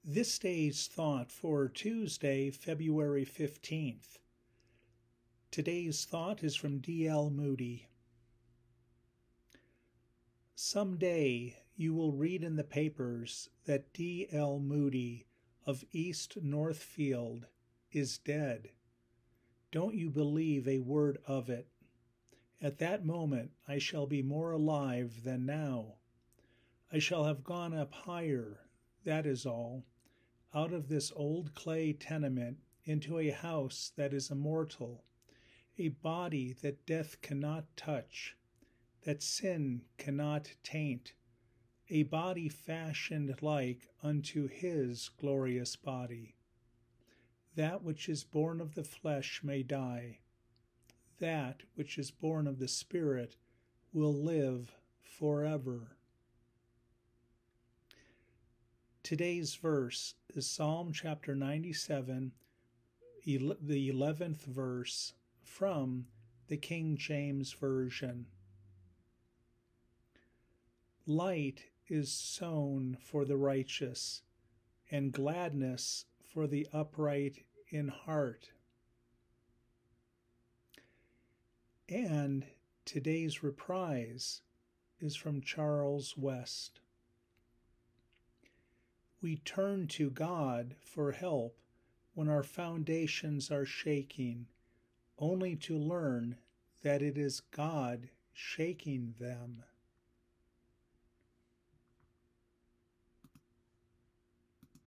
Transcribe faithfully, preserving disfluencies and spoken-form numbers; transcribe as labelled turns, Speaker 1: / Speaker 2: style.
Speaker 1: This day's thought for Tuesday, February fifteenth. Today's thought is from D L Moody. Someday you will read in the papers that D L Moody of East Northfield is dead. Don't you believe a word of it. At that moment I shall be more alive than now. I shall have gone up higher, that is all, out of this old clay tenement into a house that is immortal, a body that death cannot touch, that sin cannot taint, a body fashioned like unto his glorious body. That which is born of the flesh may die. That which is born of the Spirit will live forever. Today's verse is Psalm chapter ninety-seven, the eleventh verse, from the King James Version. Light is sown for the righteous, and gladness for the upright in heart. And today's reprise is from Charles West. We turn to God for help when our foundations are shaking, only to learn that it is God shaking them.